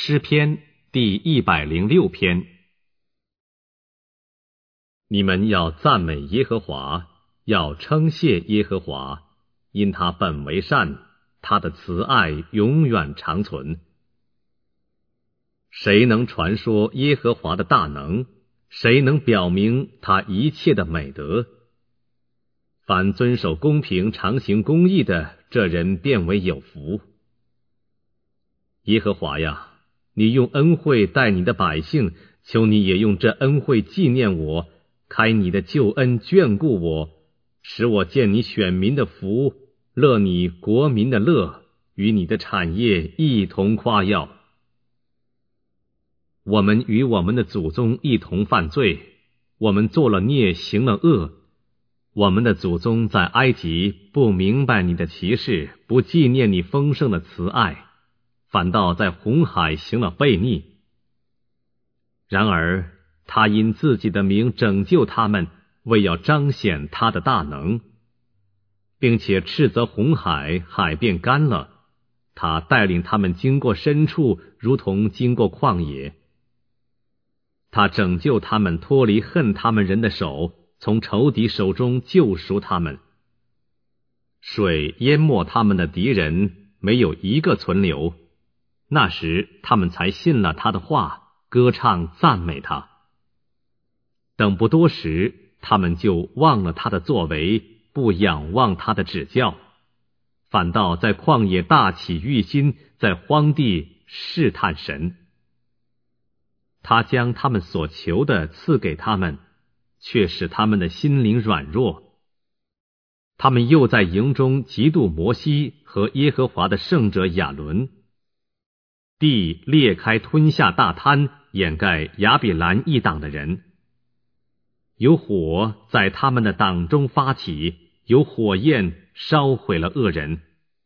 诗篇第106篇。你们要赞美耶和华，要称谢耶和华，因他本为善，他的慈爱永远长存。谁能传说耶和华的大能？谁能表明他一切的美德？凡遵守公平、常行公义的，这人便为有福。耶和华呀，你用恩惠待你的百姓，求你也用这恩惠纪念我，开你的救恩眷顾我，使我见你选民的福，乐你国民的乐，与你的产业一同夸耀。我们与我们的祖宗一同犯罪，我们做了孽，行了恶。我们的祖宗在埃及不明白你的奇事，不纪念你丰盛的慈爱，反倒在红海行了悖逆。然而他因自己的名拯救他们，为要彰显他的大能，并且斥责红海，海变干了。他带领他们经过深处，如同经过旷野。他拯救他们脱离恨他们人的手，从仇敌手中救赎他们。水淹没他们的敌人，没有一个存留。那时他们才信了他的话，歌唱赞美他。等不多时，他们就忘了他的作为，不仰望他的指教，反倒在旷野大起欲心，在荒地试探神。他将他们所求的赐给他们，却使他们的心灵软弱。他们又在营中嫉妒摩西和耶和华的圣者亚伦。地裂开吞下大滩，掩盖亚比兰一党的人。有火在他们的党中发起，有火焰烧毁了恶人。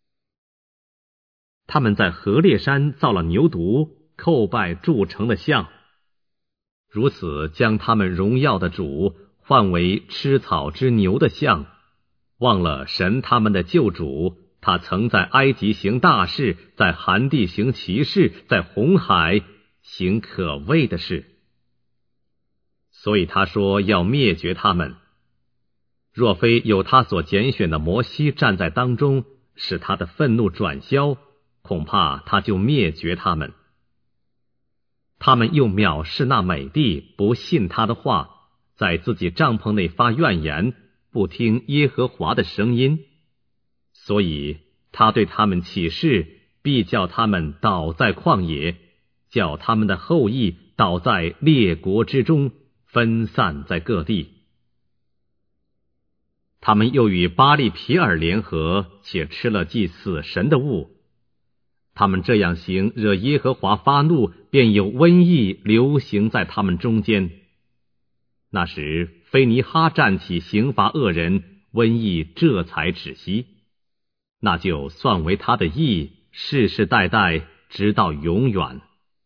他们在何烈山造了牛犊，叩拜铸成的像，如此将他们荣耀的主换为吃草之牛的像，忘了神他们的救主。他曾在埃及行大事，在寒地行奇事，在红海行可畏的事。所以他说要灭绝他们。若非有他所拣选的摩西站在当中，使他的愤怒转消，恐怕他就灭绝他们。他们又藐视那美地，不信他的话，在自己帐篷内发怨言，不听耶和华的声音。所以他对他们起誓，必叫他们倒在旷野，叫他们的后裔倒在列国之中，分散在各地。他们又与巴力皮尔联合，且吃了祭死神的物。他们这样行，惹耶和华发怒，便有瘟疫流行在他们中间。那时菲尼哈站起刑罚恶人，瘟疫这才止息。那就算为他的义，世世代代直到永远。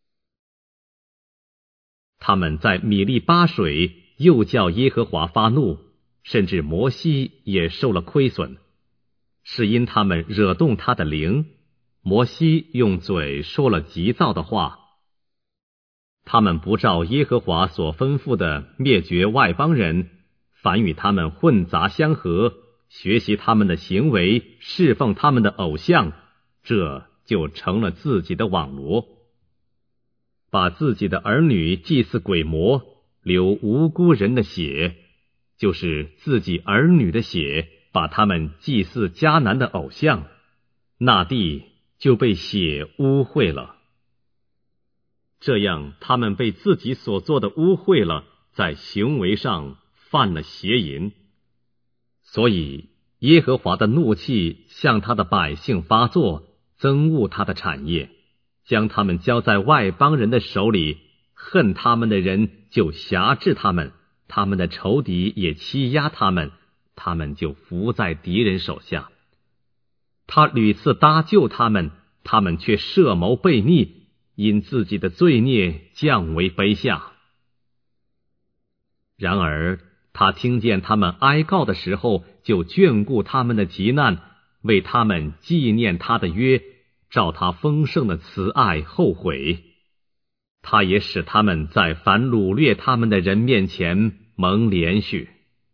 他们在米利巴水又叫耶和华发怒，甚至摩西也受了亏损，是因他们惹动他的灵。摩西用嘴说了急躁的话。他们不照耶和华所吩咐的灭绝外邦人，反与他们混杂相合，学习他们的行为，侍奉他们的偶像，这就成了自己的网罗。把自己的儿女祭祀鬼魔，流无辜人的血，就是自己儿女的血，把他们祭祀迦南的偶像，那地就被血污秽了。这样他们被自己所做的污秽了，在行为上犯了邪淫。所以耶和华的怒气向他的百姓发作，憎恶他的产业，将他们交在外邦人的手里。恨他们的人就辖制他们，他们的仇敌也欺压他们，他们就伏在敌人手下。他屡次搭救他们，他们却设谋悖逆，因自己的罪孽降为卑下。然而他听见他们哀告的时候，就眷顾他们的急难，为他们纪念他的约，照他丰盛的慈爱后悔。 他也使他们在凡掳掠他们的人面前蒙连续。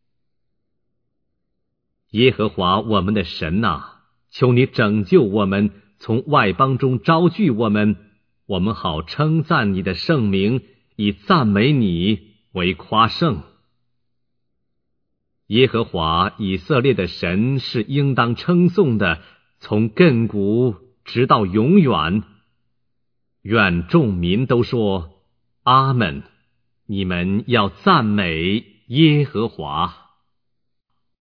耶和华我们的神啊，求你拯救我们，从外邦中招聚我们，我们好称赞你的圣名，以赞美你为夸胜。耶和华以色列的神是应当称颂的，从亘古直到永远。愿众民都说阿们，你们要赞美耶和华。